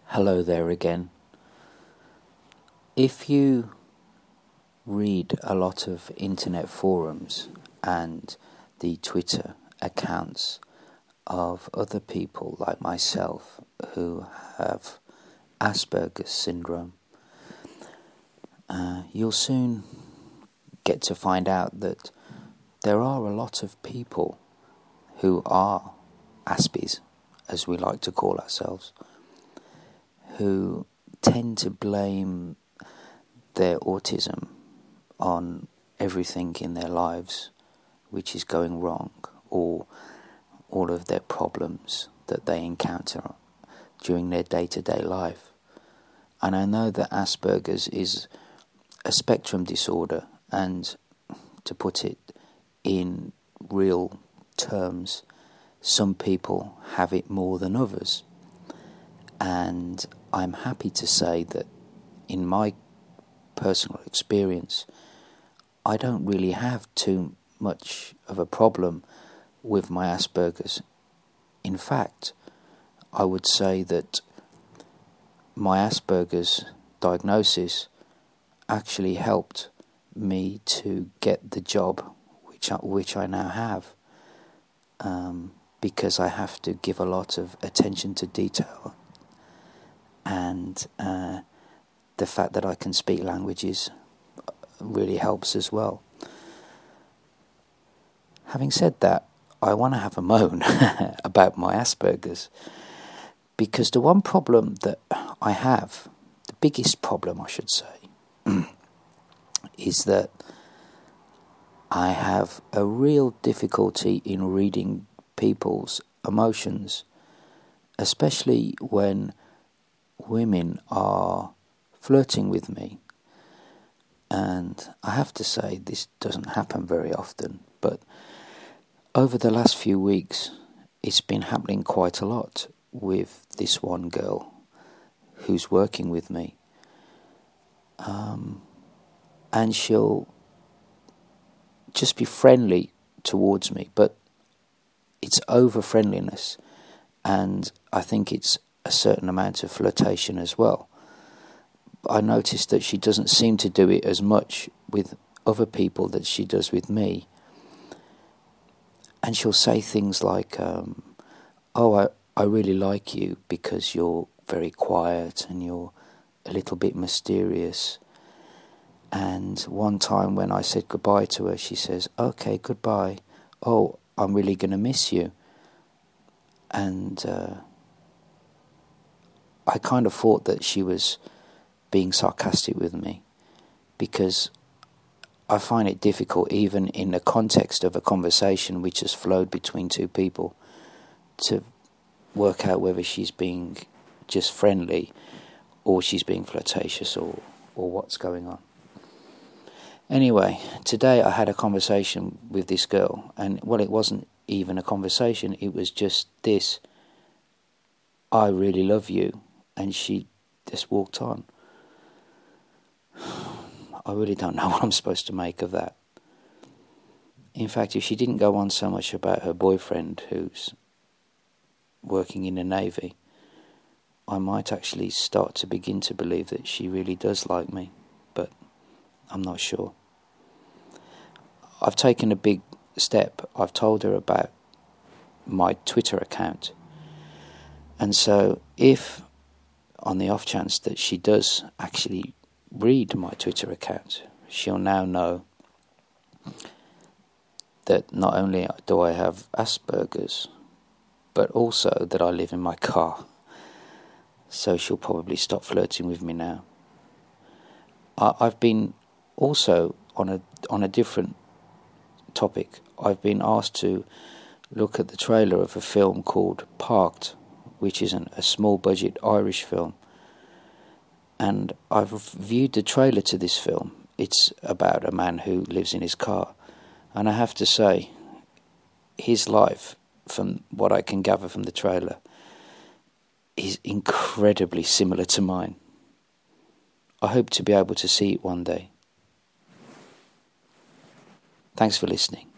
Hello there again. If you read a lot of internet forums and the Twitter accounts of other people like myself who have Asperger's syndrome, you'll soon get to find out that there are a lot of people who are Aspies, as we like to call ourselves, who tend to blame their autism on everything in their lives which is going wrong, or all of their problems that they encounter during their day-to-day life. And I know that Asperger's is a spectrum disorder, and to put it in real terms, some people have it more than others. And I'm happy to say that in my personal experience, I don't really have too much of a problem with my Asperger's. In fact, I would say that my Asperger's diagnosis actually helped me to get the job which I now have, because I have to give a lot of attention to detail, and the fact that I can speak languages really helps as well. Having said that, I want to have a moan about my Asperger's, because the one problem that I have, the biggest problem I should say, is that I have a real difficulty in reading people's emotions, especially when women are flirting with me. And I have to say, this doesn't happen very often, but over the last few weeks it's been happening quite a lot with this one girl who's working with me, and she'll just be friendly towards me, but it's over friendliness, and I think it's a certain amount of flirtation as well. I noticed that she doesn't seem to do it as much with other people that she does with me. And she'll say things like, I really like you because you're very quiet and you're a little bit mysterious. And one time when I said goodbye to her, she says, okay, goodbye. Oh, I'm really going to miss you. And I kind of thought that she was being sarcastic with me, because I find it difficult, even in the context of a conversation which has flowed between two people, to work out whether she's being just friendly or she's being flirtatious, or what's going on. Anyway, today I had a conversation with this girl, and well, it wasn't even a conversation, it was just this: I really love you, and she just walked on. I really don't know what I'm supposed to make of that. In fact, if she didn't go on so much about her boyfriend who's working in the Navy, I might actually start to begin to believe that she really does like me, but I'm not sure. I've taken a big step. I've told her about my Twitter account, and so if on the off chance that she does actually read my Twitter account, she'll now know that not only do I have Asperger's, but also that I live in my car. So she'll probably stop flirting with me now. I've been also on a different topic. I've been asked to look at the trailer of a film called Parked, which is a small budget Irish film. And I've viewed the trailer to this film. It's about a man who lives in his car. And I have to say, his life, from what I can gather from the trailer, is incredibly similar to mine. I hope to be able to see it one day. Thanks for listening.